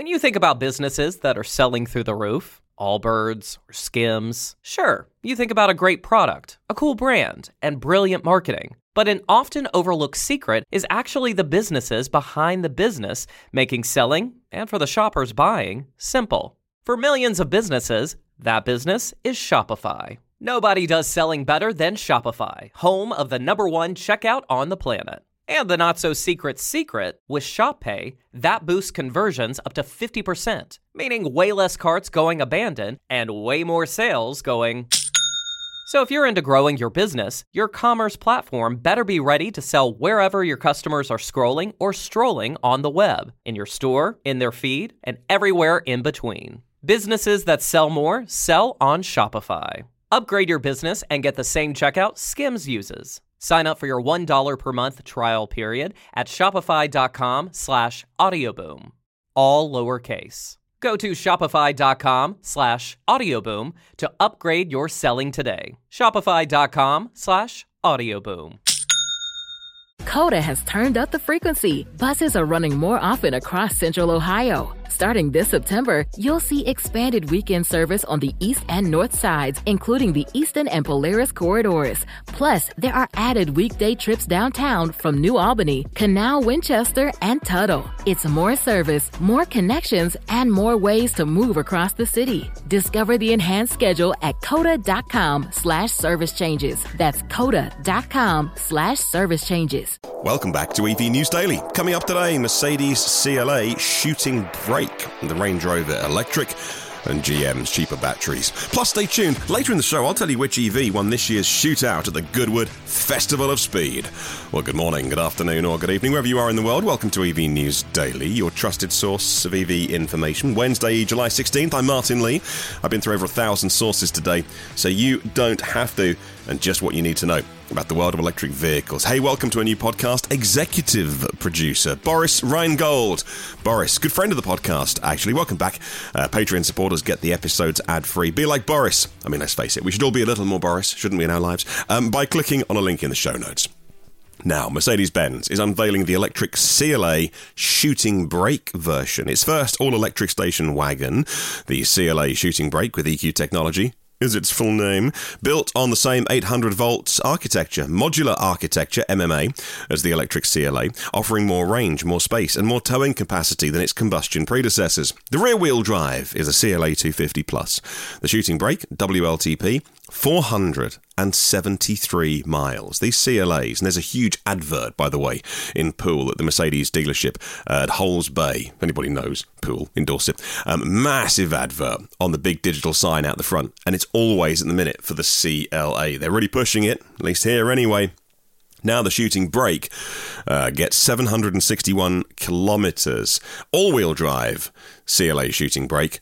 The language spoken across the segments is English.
When you think about businesses that are selling through the roof, Allbirds or Skims, sure, you think about a great product, a cool brand, and brilliant marketing. But an often overlooked secret is actually the businesses behind the business, making selling, and for the shoppers buying, simple. For millions of businesses, that business is Shopify. Nobody does selling better than Shopify, home of the #1 checkout on the planet. And the not-so-secret secret, with ShopPay, that boosts conversions up to 50%, meaning way less carts going abandoned and way more sales going... So if you're into growing your business, your commerce platform better be ready to sell wherever your customers are scrolling or strolling on the web, in your store, in their feed, and everywhere in between. Businesses that sell more sell on Shopify. Upgrade your business and get the same checkout Skims uses. Sign up for your $1 per month trial period at shopify.com/audioboom. All lowercase. Go to shopify.com/audioboom to upgrade your selling today. Shopify.com/audioboom. Coda has turned up the frequency. Buses are running more often across Central Ohio. Starting this September, you'll see expanded weekend service on the east and north sides, including the Eastern and Polaris corridors. Plus, there are added weekday trips downtown from New Albany, Canal, Winchester, and Tuttle. It's more service, more connections, and more ways to move across the city. Discover the enhanced schedule at coda.com/service changes. That's coda.com/service changes. Welcome back to EV News Daily. Coming up today, Mercedes CLA shooting brake, the Range Rover electric, and GM's cheaper batteries. Plus, stay tuned. Later in the show, I'll tell you which EV won this year's shootout at the Goodwood Festival of Speed. Well, good morning, good afternoon, or good evening, wherever you are in the world. Welcome to EV News Daily, your trusted source of EV information. Wednesday, July 16th, I'm Martin Lee. I've been through over 1,000 sources today, so you don't have to, and just what you need to know about the world of electric vehicles. Hey, welcome to a new podcast. Executive producer, Boris Reingold. Boris, good friend of the podcast, actually. Welcome back. Patreon supporters get the episodes ad-free. Be like Boris. I mean, let's face it, we should all be a little more Boris, shouldn't we, in our lives? By clicking on a link in the show notes. Now, Mercedes-Benz is unveiling the electric CLA shooting brake version. Its first all-electric station wagon, the CLA shooting brake with EQ technology, is its full name, built on the same 800 volts architecture, modular architecture, MMA, as the electric CLA, offering more range, more space, and more towing capacity than its combustion predecessors. The rear-wheel drive is a CLA 250 Plus. The shooting brake, WLTP, 473 miles. These CLAs, and there's a huge advert, by the way, in Poole at the Mercedes dealership at Holes Bay. If anybody knows Poole, in Dorset. Massive advert on the big digital sign out the front, and it's always in the minute for the CLA. They're really pushing it, at least here anyway. Now the shooting brake gets 761 kilometres. All-wheel drive CLA shooting brake,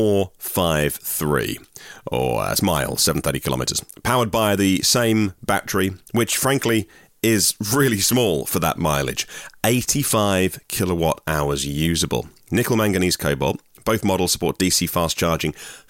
453. Or that's miles, 730 kilometres. Powered by the same battery, which frankly is really small for that mileage. 85 kilowatt hours usable. Nickel manganese cobalt. Both models support DC fast charging,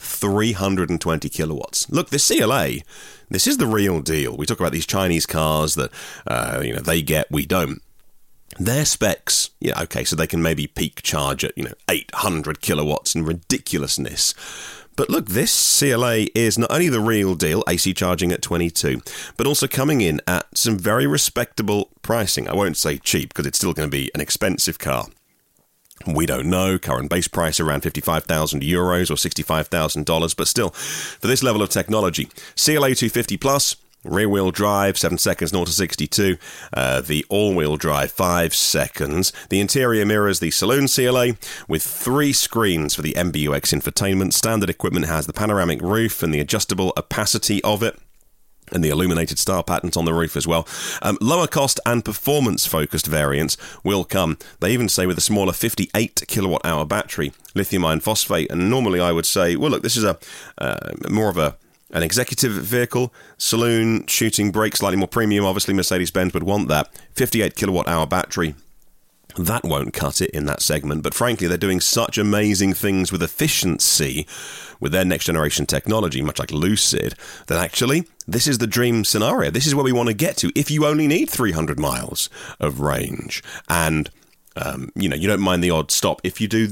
320 kilowatts. Look, the CLA, this is the real deal. We talk about these Chinese cars that, they get, we don't. Their specs, yeah, okay, so they can maybe peak charge at, 800 kilowatts and ridiculousness. But look, this CLA is not only the real deal, AC charging at 22, but also coming in at some very respectable pricing. I won't say cheap, because it's still going to be an expensive car. We don't know. Current base price around 55,000 euros or $65,000, but still, for this level of technology, CLA 250 Plus, rear-wheel drive, 7 seconds, 0 to 62. The all-wheel drive, 5 seconds. The interior mirrors the saloon CLA with 3 screens for the MBUX infotainment. Standard equipment has the panoramic roof and the adjustable opacity of it, and the illuminated star patterns on the roof as well. Lower cost and performance-focused variants will come, they even say, with a smaller 58 kilowatt-hour battery, lithium iron phosphate, and normally I would say, well, look, this is more of an executive vehicle, saloon, shooting brake, slightly more premium. Obviously, Mercedes-Benz would want that. 58 kilowatt-hour battery. That won't cut it in that segment, but frankly, they're doing such amazing things with efficiency with their next-generation technology, much like Lucid, that actually, this is the dream scenario. This is where we want to get to if you only need 300 miles of range. And, you don't mind the odd stop if you do the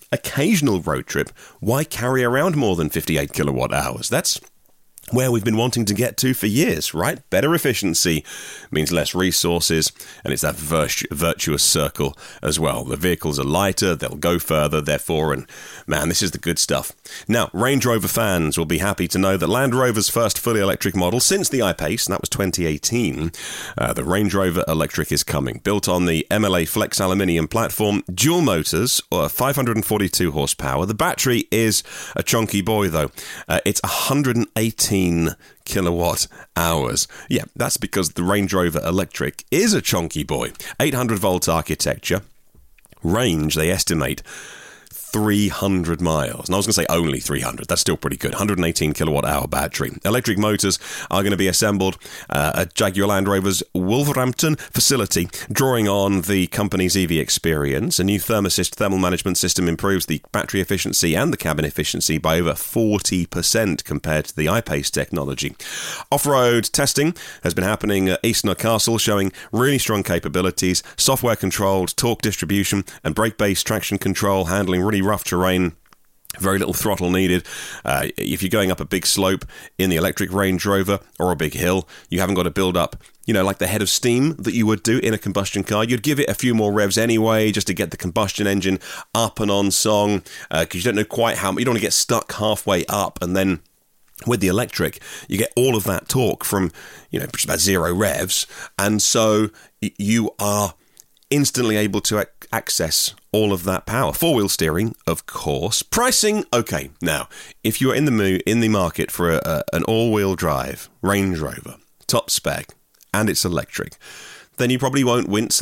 occasional road trip, why carry around more than 58 kilowatt hours? That's where we've been wanting to get to for years, right? Better efficiency means less resources, and it's that virtuous circle as well. The vehicles are lighter, they'll go further, therefore, and man, this is the good stuff. Now, Range Rover fans will be happy to know that Land Rover's first fully electric model since the I-Pace, and that was 2018, the Range Rover Electric is coming. Built on the MLA Flex aluminium platform, dual motors, 542 horsepower. The battery is a chunky boy, though. It's 118 kilowatt hours. Yeah, that's because the Range Rover Electric is a chunky boy. 800 volt architecture. Range, they estimate, 300 miles. And I was going to say only 300. That's still pretty good. 118 kilowatt hour battery. Electric motors are going to be assembled at Jaguar Land Rover's Wolverhampton facility, drawing on the company's EV experience. A new Thermosys thermal management system improves the battery efficiency and the cabin efficiency by over 40% compared to the I-Pace technology. Off-road testing has been happening at Eastnor Castle, showing really strong capabilities, software-controlled torque distribution and brake-based traction control, handling really rough terrain. Very little throttle needed. If you're going up a big slope in the electric Range Rover or a big hill, you haven't got to build up, like the head of steam that you would do in a combustion car. You'd give it a few more revs anyway, just to get the combustion engine up and on song, because you don't know quite how, you don't want to get stuck halfway up. And then with the electric, you get all of that torque from, just about zero revs. And so you are instantly able to access all of that power. Four-wheel steering, of course. Pricing, okay. Now, if you're in the market for an all-wheel drive Range Rover, top spec, and it's electric, then you probably won't wince at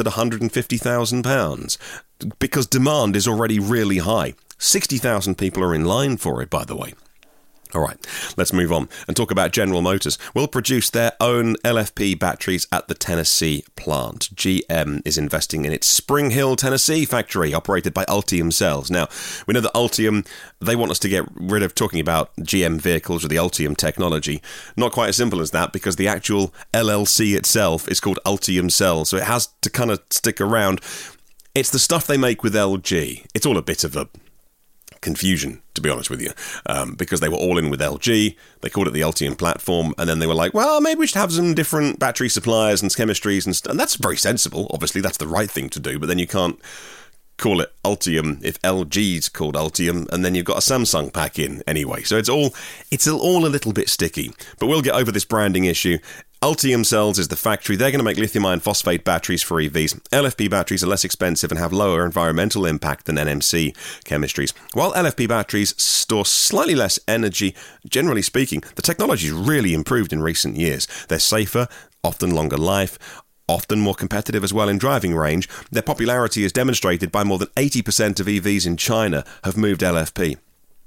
£150,000 because demand is already really high. 60,000 people are in line for it, by the way. All right, let's move on and talk about General Motors. Will produce their own LFP batteries at the Tennessee plant. GM is investing in its Spring Hill, Tennessee factory, operated by Ultium Cells. Now, we know that Ultium, they want us to get rid of talking about GM vehicles or the Ultium technology. Not quite as simple as that, because the actual LLC itself is called Ultium Cells, so it has to kind of stick around. It's the stuff they make with LG. It's all a bit of a confusion, to be honest with you, because they were all in with LG. They called it the Ultium platform, and then they were like, well, maybe we should have some different battery suppliers and chemistries, and that's very sensible. Obviously, that's the right thing to do, but then you can't call it Ultium if LG's called Ultium, and then you've got a Samsung pack in anyway. So it's all a little bit sticky, but we'll get over this branding issue. Ultium Cells is the factory. They're going to make lithium iron phosphate batteries for EVs. LFP batteries are less expensive and have lower environmental impact than NMC chemistries. While LFP batteries store slightly less energy, generally speaking, the technology has really improved in recent years. They're safer, often longer life, often more competitive as well in driving range. Their popularity is demonstrated by more than 80% of EVs in China have moved LFP.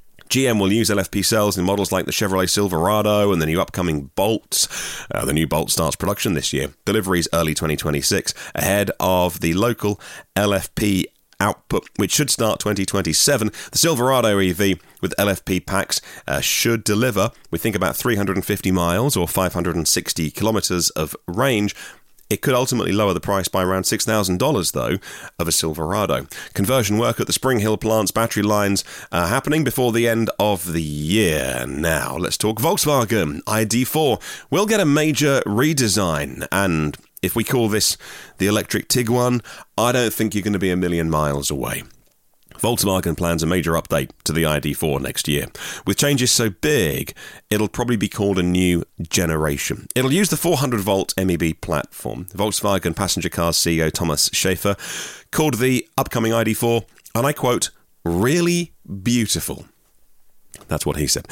GM will use LFP cells in models like the Chevrolet Silverado and the new upcoming Bolt. The new Bolt starts production this year. Deliveries early 2026, ahead of the local LFP output, which should start 2027. The Silverado EV with LFP packs should deliver, we think, about 350 miles or 560 kilometers of range. It could ultimately lower the price by around $6,000, though, of a Silverado. Conversion work at the Spring Hill plant's battery lines are happening before the end of the year. Now, let's talk Volkswagen. ID.4 will get a major redesign, and if we call this the electric Tiguan, I don't think you're going to be a million miles away. Volkswagen plans a major update to the ID.4 next year. With changes so big, it'll probably be called a new generation. It'll use the 400-volt MEB platform. Volkswagen Passenger Cars CEO Thomas Schaefer called the upcoming ID.4, and I quote, really beautiful. That's what he said.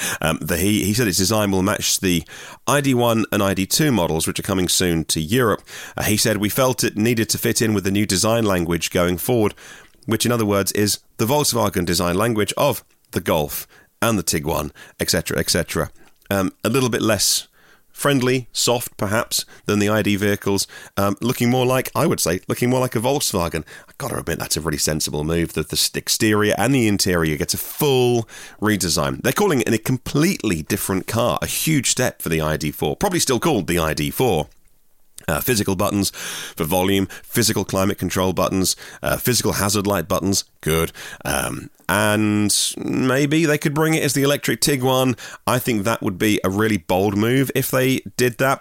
He said its design will match the ID.1 and ID.2 models, which are coming soon to Europe. He said, we felt it needed to fit in with the new design language going forward, which in other words is the Volkswagen design language of the Golf and the Tiguan, etc., etc. A little bit less friendly, soft perhaps, than the ID vehicles, looking more like a Volkswagen. I've got to admit, that's a really sensible move. The exterior and the interior gets a full redesign. They're calling it a completely different car, a huge step for the ID.4, probably still called the ID.4. Physical buttons for volume, physical climate control buttons, physical hazard light buttons, good. And maybe they could bring it as the electric Tiguan. I think that would be a really bold move if they did that.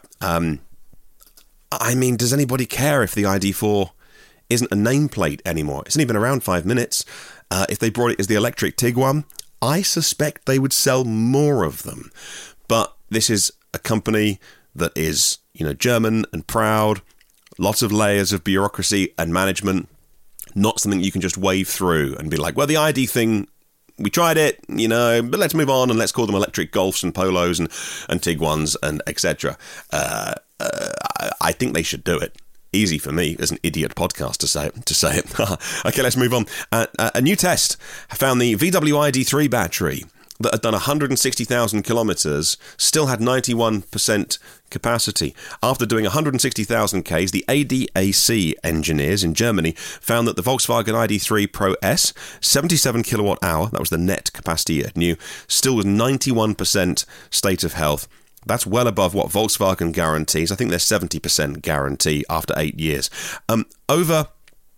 I mean, does anybody care if the ID4 isn't a nameplate anymore? It's only been around 5 minutes. If they brought it as the electric Tiguan, I suspect they would sell more of them. But this is a company that is, German and proud, lots of layers of bureaucracy and management, not something you can just wave through and be like, well, the ID thing, we tried it, but let's move on and let's call them electric Golfs and Polos and Tiguans and etc. I think they should do it. Easy for me as an idiot podcast to say it. Okay, let's move on. A new test found the VW ID3 battery that had done 160,000 kilometres still had 91% capacity. After doing 160,000 Ks, the ADAC engineers in Germany found that the Volkswagen ID3 Pro S, 77 kilowatt hour, that was the net capacity it knew, still was 91% state of health. That's well above what Volkswagen guarantees. I think they're 70% guarantee after 8 years. Over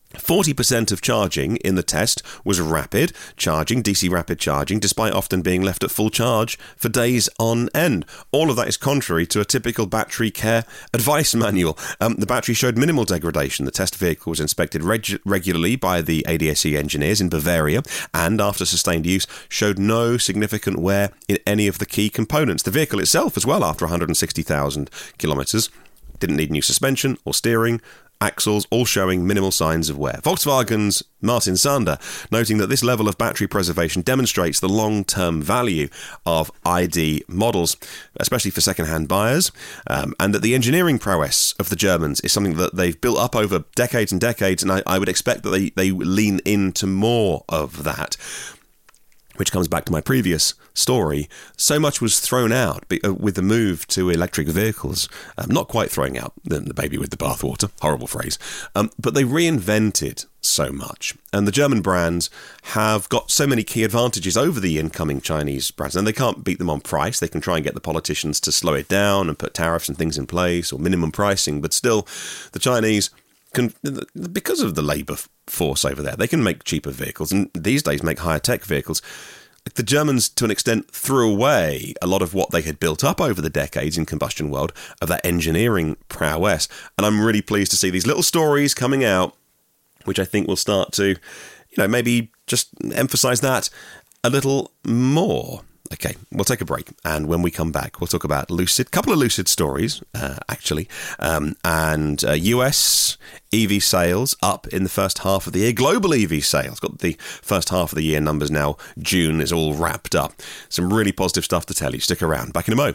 40% of charging in the test was rapid charging, DC rapid charging, despite often being left at full charge for days on end. All of that is contrary to a typical battery care advice manual. The battery showed minimal degradation. The test vehicle was inspected regularly by the ADAC engineers in Bavaria and, after sustained use, showed no significant wear in any of the key components. The vehicle itself as well, after 160,000 kilometres, didn't need new suspension or steering, axles, all showing minimal signs of wear. Volkswagen's Martin Sander noting that this level of battery preservation demonstrates the long-term value of ID models, especially for second-hand buyers, and that the engineering prowess of the Germans is something that they've built up over decades and decades, and I would expect that they lean into more of that. Which comes back to my previous story. So much was thrown out with the move to electric vehicles. Not quite throwing out the baby with the bathwater, horrible phrase, but they reinvented so much. And the German brands have got so many key advantages over the incoming Chinese brands, and they can't beat them on price. They can try and get the politicians to slow it down and put tariffs and things in place or minimum pricing, but still, the Chinese because of the labour force over there, they can make cheaper vehicles and these days make higher tech vehicles. The Germans, to an extent, threw away a lot of what they had built up over the decades in combustion world of that engineering prowess. And I'm really pleased to see these little stories coming out, which I think will start to, maybe just emphasise that a little more. Okay, we'll take a break, and when we come back, we'll talk about Lucid, couple of Lucid stories, actually, and US EV sales up in the first half of the year. Global EV sales, got the first half of the year numbers now. June is all wrapped up. Some really positive stuff to tell you. Stick around. Back in a mo.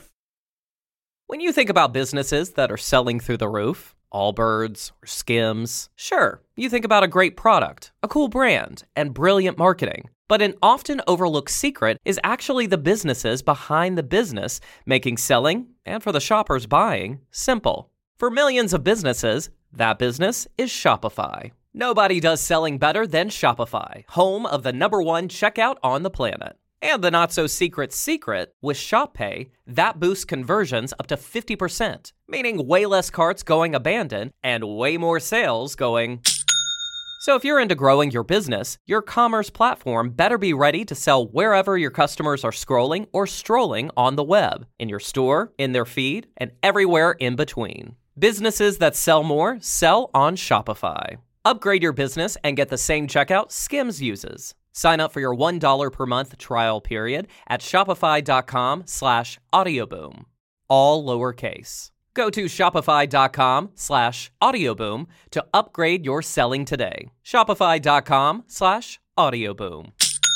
When you think about businesses that are selling through the roof, Allbirds or Skims, sure, you think about a great product, a cool brand, and brilliant marketing. But an often overlooked secret is actually the businesses behind the business, making selling, and for the shoppers buying, simple. For millions of businesses, that business is Shopify. Nobody does selling better than Shopify, home of the #1 checkout on the planet. And the not-so-secret secret, with ShopPay, that boosts conversions up to 50%, meaning way less carts going abandoned and way more sales going... So if you're into growing your business, your commerce platform better be ready to sell wherever your customers are scrolling or strolling on the web, in your store, in their feed, and everywhere in between. Businesses that sell more sell on Shopify. Upgrade your business and get the same checkout Skims uses. Sign up for your $1 per month trial period at shopify.com/audioboom. All lowercase. Go to shopify.com/audioboom to upgrade your selling today. Shopify.com/audioboom.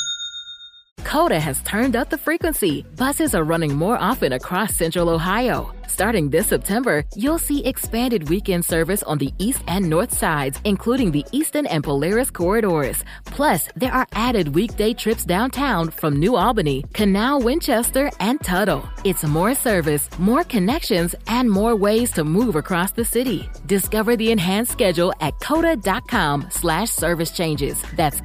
Coda has turned up the frequency. Buses are running more often across Central Ohio. Starting this September, you'll see expanded weekend service on the east and north sides, including the Eastern and Polaris corridors. Plus, there are added weekday trips downtown from New Albany, Canal, Winchester, and Tuttle. It's more service, more connections, and more ways to move across the city. Discover the enhanced schedule at coda.com/service changes. That's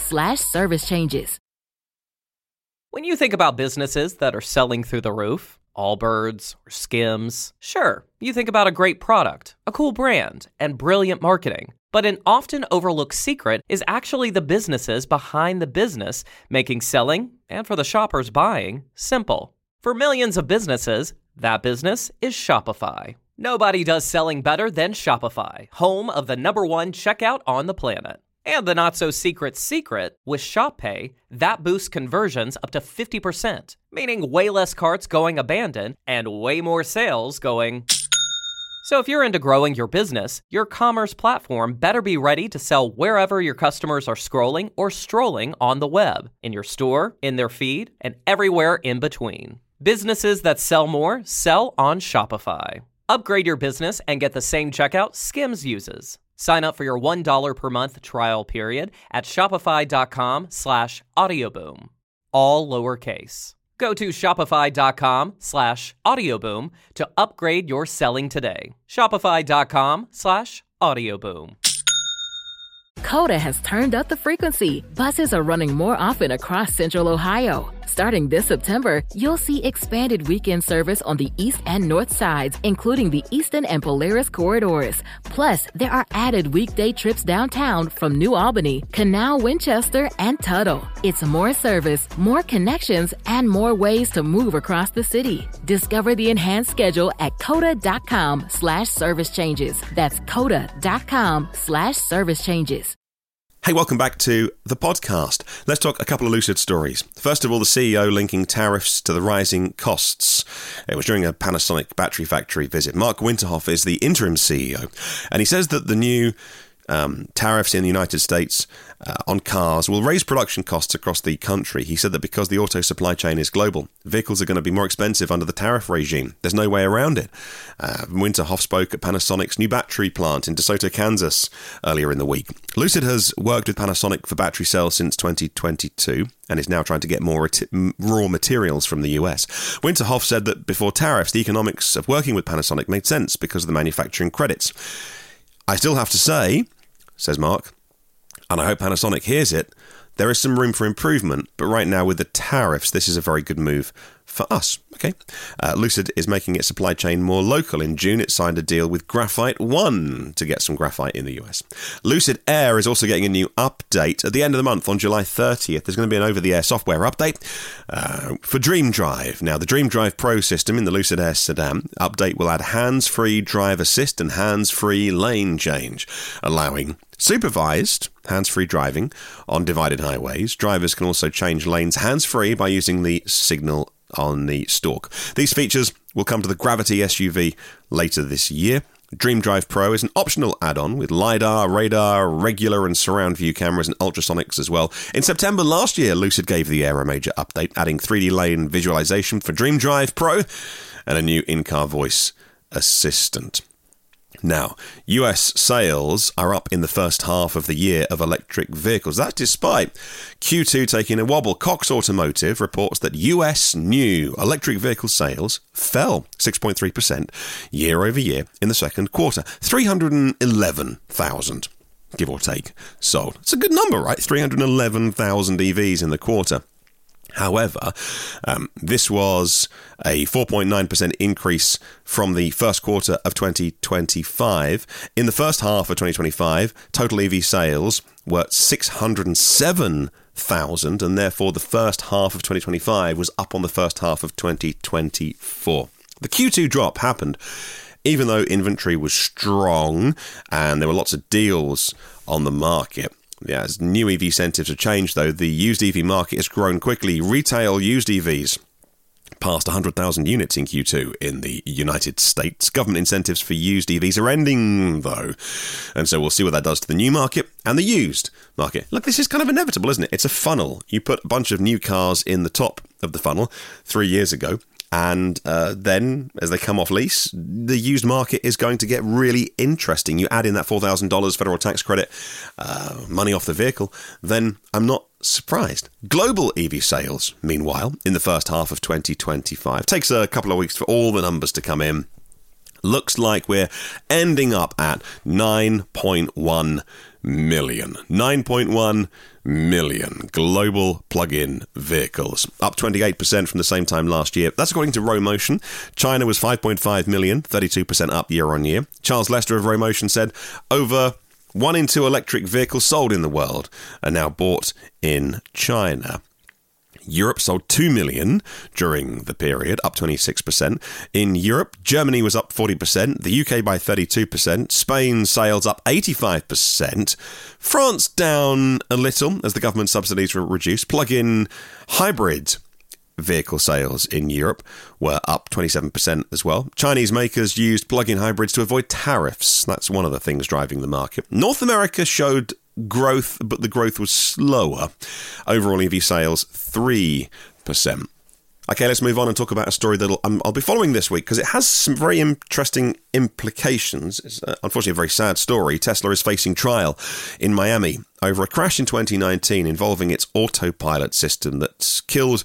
coda.com/service changes. When you think about businesses that are selling through the roof, Allbirds or Skims. Sure, you think about a great product, a cool brand, and brilliant marketing. But an often overlooked secret is actually the businesses behind the business, making selling, and for the shoppers buying, simple. For millions of businesses, that business is Shopify. Nobody does selling better than Shopify, home of the #1 checkout on the planet. And the not-so-secret secret, with Shop Pay, that boosts conversions up to 50%, meaning way less carts going abandoned and way more sales going... So if you're into growing your business, your commerce platform better be ready to sell wherever your customers are scrolling or strolling on the web, in your store, in their feed, and everywhere in between. Businesses that sell more sell on Shopify. Upgrade your business and get the same checkout Skims uses. Sign up for your $1 per month trial period at shopify.com/audioboom. All lowercase. Go to shopify.com/audioboom to upgrade your selling today. Shopify.com/audioboom. Coda has turned up the frequency. Buses are running more often across Central Ohio. Starting this September, you'll see expanded weekend service on the east and north sides, including the Eastern and Polaris corridors. Plus, there are added weekday trips downtown from New Albany, Canal, Winchester, and Tuttle. It's more service, more connections, and more ways to move across the city. Discover the enhanced schedule at coda.com/service changes. That's coda.com/service changes. Hey, welcome back to the podcast. Let's talk a couple of Lucid stories. First of all, the CEO linking tariffs to the rising costs. It was during a Panasonic battery factory visit. Mark Winterhoff is the interim CEO, and he says that the new tariffs in the United States on cars will raise production costs across the country. He said that because the auto supply chain is global, vehicles are going to be more expensive under the tariff regime. There's no way around it. Winterhoff spoke at Panasonic's new battery plant in DeSoto, Kansas earlier in the week. Lucid has worked with Panasonic for battery cells since 2022 and is now trying to get more raw materials from the US. Winterhoff said that before tariffs, the economics of working with Panasonic made sense because of the manufacturing credits. I still have to say, says Mark, and I hope Panasonic hears it, there is some room for improvement, but right now with the tariffs, this is a very good move for us. Okay. Lucid is making its supply chain more local. In June, it signed a deal with Graphite One to get some graphite in the US. Lucid Air is also getting a new update at the end of the month on July 30th. There's going to be an over-the-air software update for DreamDrive. Now, the DreamDrive Pro system in the Lucid Air sedan update will add hands-free drive assist and hands-free lane change, allowing supervised hands-free driving on divided highways. Drivers can also change lanes hands-free by using the signal on the stalk. These features will come to the Gravity SUV later this year. DreamDrive Pro is an optional add-on with LiDAR, radar, regular and surround view cameras and ultrasonics as well. In September last year, Lucid gave the Air a major update, adding 3D lane visualization for DreamDrive Pro and a new in-car voice assistant. Now, US sales are up in the first half of the year of electric vehicles. That's despite Q2 taking a wobble. Cox Automotive reports that US new electric vehicle sales fell 6.3% year over year in the second quarter. 311,000, give or take, sold. It's a good number, right? 311,000 EVs in the quarter. However, this was a 4.9% increase from the first quarter of 2025. In the first half of 2025, total EV sales were 607,000, and therefore the first half of 2025 was up on the first half of 2024. The Q2 drop happened even though inventory was strong and there were lots of deals on the market. Yeah, as new EV incentives have changed, though, the used EV market has grown quickly. Retail used EVs passed 100,000 units in Q2 in the United States. Government incentives for used EVs are ending, though. And so we'll see what that does to the new market and the used market. Look, this is kind of inevitable, isn't it? It's a funnel. You put a bunch of new cars in the top of the funnel 3 years ago. And then, as they come off lease, the used market is going to get really interesting. You add in that $4,000 federal tax credit, money off the vehicle, then I'm not surprised. Global EV sales, meanwhile, in the first half of 2025, takes a couple of weeks for all the numbers to come in. Looks like we're ending up at 9.1 million. 9.1 million global plug-in vehicles, up 28% from the same time last year. That's according to Romotion. China was 5.5 million, 32% up year on year. Charles Lester of Romotion said over 1 in 2 electric vehicles sold in the world are now bought in China. Europe sold 2 million during the period, up 26%. In Europe, Germany was up 40%, the UK by 32%, Spain's sales up 85%, France down a little as the government subsidies were reduced. Plug-in hybrid vehicle sales in Europe were up 27% as well. Chinese makers used plug-in hybrids to avoid tariffs. That's one of the things driving the market. North America showed growth, but the growth was slower. Overall EV sales 3%. Okay, let's move on and talk about a story that I'll be following this week because it has some very interesting implications. It's unfortunately a very sad story. Tesla is facing trial in Miami over a crash in 2019 involving its autopilot system that's killed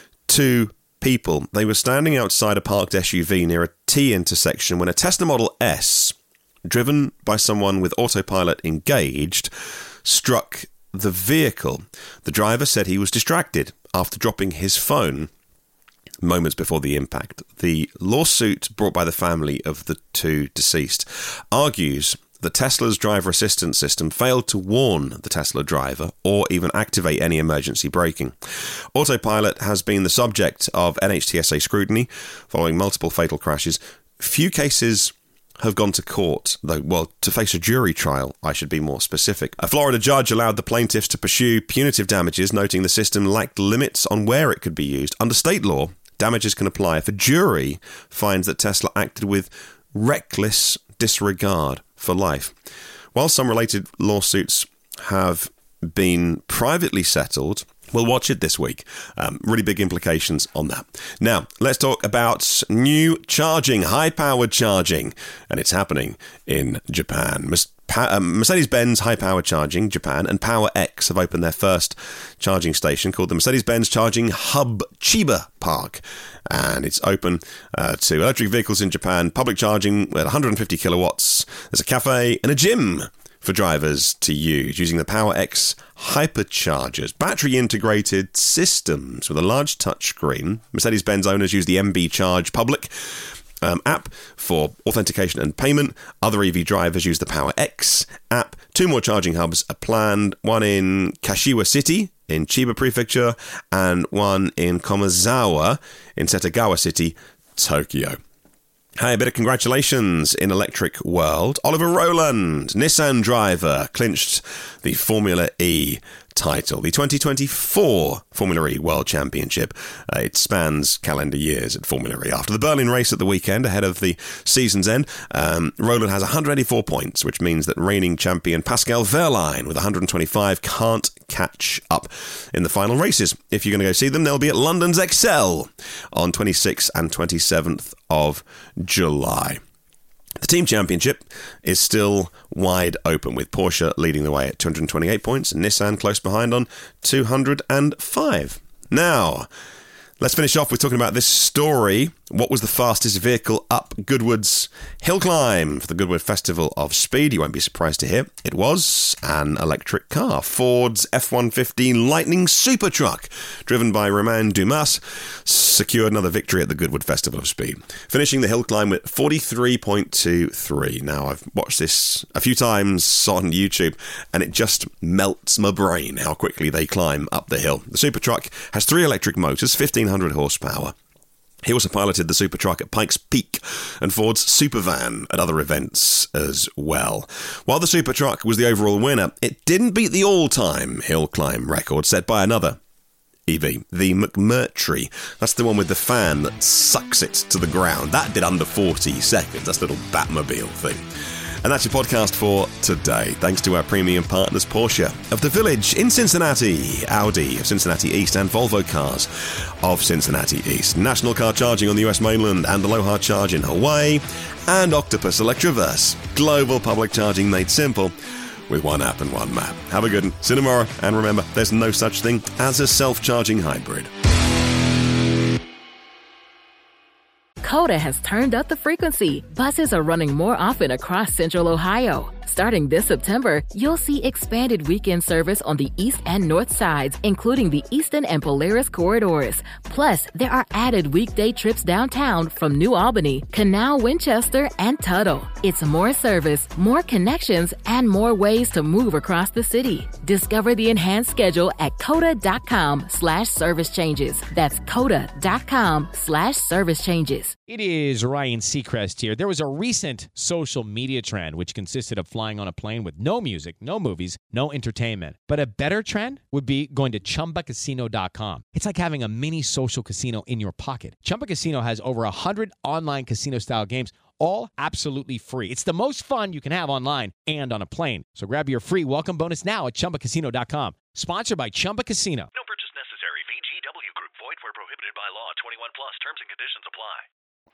2 people. They were standing outside a parked SUV near a T intersection when a Tesla Model S, driven by someone with autopilot engaged, struck the vehicle. The driver said he was distracted after dropping his phone moments before the impact. The lawsuit brought by the family of the 2 deceased argues that Tesla's driver assistance system failed to warn the Tesla driver or even activate any emergency braking. Autopilot has been the subject of NHTSA scrutiny following multiple fatal crashes. Few cases have gone to court, though, well, to face a jury trial, I should be more specific. A Florida judge allowed the plaintiffs to pursue punitive damages, noting the system lacked limits on where it could be used. Under state law, damages can apply if a jury finds that Tesla acted with reckless disregard for life. While some related lawsuits have been privately settled, we'll watch it this week. Really big implications on that. Now, let's talk about new charging, high-powered charging, and it's happening in Japan. Mercedes-Benz High-Power Charging Japan and Power X have opened their first charging station called the Mercedes-Benz Charging Hub Chiba Park. And it's open to electric vehicles in Japan, public charging at 150 kilowatts. There's a cafe and a gym for drivers to use using the Power X hyperchargers, battery-integrated systems with a large touchscreen. Mercedes-Benz owners use the MB Charge Public app for authentication and payment. Other EV drivers use the Power X app. 2 more charging hubs are planned, one in Kashiwa City in Chiba Prefecture and one in Komazawa in Setagawa City, Tokyo. Hey, a bit of congratulations in electric world. Oliver Rowland, Nissan driver, clinched the Formula E title, the 2024 Formula E World Championship. It spans calendar years at Formula E. After the Berlin race at the weekend, ahead of the season's end, Rowland has 184 points, which means that reigning champion Pascal Wehrlein with 125 can't catch up in the final races. If you're going to go see them, they'll be at London's Excel on 26th and 27th of July. The team championship is still wide open, with Porsche leading the way at 228 points and Nissan close behind on 205. Now, let's finish off with talking about this story. What was the fastest vehicle up Goodwood's hill climb for the Goodwood Festival of Speed? You won't be surprised to hear it was an electric car. Ford's F-150 Lightning Super Truck, driven by Romain Dumas, secured another victory at the Goodwood Festival of Speed, finishing the hill climb with 43.23. Now, I've watched this a few times on YouTube, and it just melts my brain how quickly they climb up the hill. The Super Truck has 3 electric motors, 1,500 horsepower. He also piloted the Super Truck at Pikes Peak and Ford's Super Van at other events as well. While the Super Truck was the overall winner, it didn't beat the all-time hill climb record set by another EV, the McMurtry. That's the one with the fan that sucks it to the ground. That did under 40 seconds. That's a little Batmobile thing. And that's your podcast for today. Thanks to our premium partners, Porsche of the Village in Cincinnati, Audi of Cincinnati East, and Volvo Cars of Cincinnati East. National Car Charging on the US mainland and Aloha Charge in Hawaii, and Octopus Electroverse. Global public charging made simple with one app and one map. Have a good one. See you tomorrow. And remember, there's no such thing as a self-charging hybrid. Coda has turned up the frequency. Buses are running more often across Central Ohio. Starting this September, you'll see expanded weekend service on the east and north sides, including the Eastern and Polaris corridors. Plus, there are added weekday trips downtown from New Albany, Canal, Winchester, and Tuttle. It's more service, more connections, and more ways to move across the city. Discover the enhanced schedule at coda.com/service changes. That's coda.com/service changes. It is Ryan Seacrest here. There was a recent social media trend which consisted of flying on a plane with no music, no movies, no entertainment. But a better trend would be going to ChumbaCasino.com. It's like having a mini social casino in your pocket. Chumba Casino has over 100 online casino-style games, all absolutely free. It's the most fun you can have online and on a plane. So grab your free welcome bonus now at ChumbaCasino.com. Sponsored by Chumba Casino. No purchase necessary. VGW Group. Void where prohibited by law. 21 plus. Terms and conditions apply.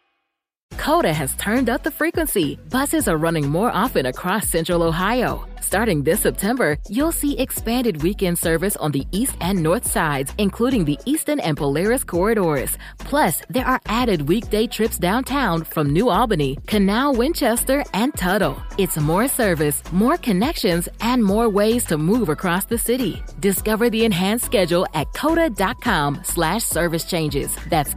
Coda has turned up the frequency. Buses are running more often across Central Ohio. Starting this September, you'll see expanded weekend service on the east and north sides, including the Eastern and Polaris corridors. Plus, there are added weekday trips downtown from New Albany, Canal, Winchester, and Tuttle. It's more service, more connections, and more ways to move across the city. Discover the enhanced schedule at coda.com/service changes. That's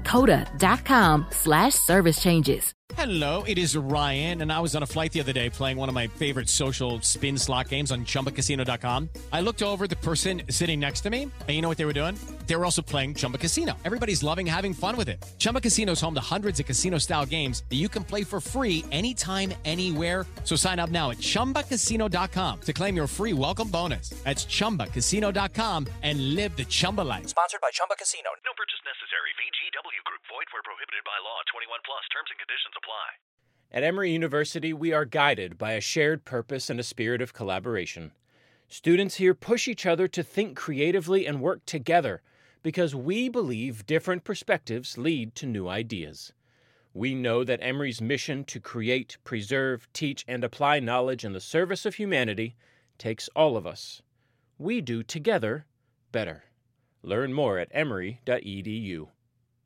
coda.com/service changes. Hello, it is Ryan, and I was on a flight the other day playing one of my favorite social spin slot games on ChumbaCasino.com. I looked over at the person sitting next to me, and you know what they were doing? They were also playing Chumba Casino. Everybody's loving having fun with it. Chumba Casino is home to hundreds of casino-style games that you can play for free anytime, anywhere. So sign up now at ChumbaCasino.com to claim your free welcome bonus. That's ChumbaCasino.com and live the Chumba life. Sponsored by Chumba Casino. No purchase necessary. VGW Group. Void where prohibited by law. 21 plus. Terms and conditions apply. At Emory University, we are guided by a shared purpose and a spirit of collaboration. Students here push each other to think creatively and work together because we believe different perspectives lead to new ideas. We know that Emory's mission to create, preserve, teach, and apply knowledge in the service of humanity takes all of us. We do together better. Learn more at emory.edu.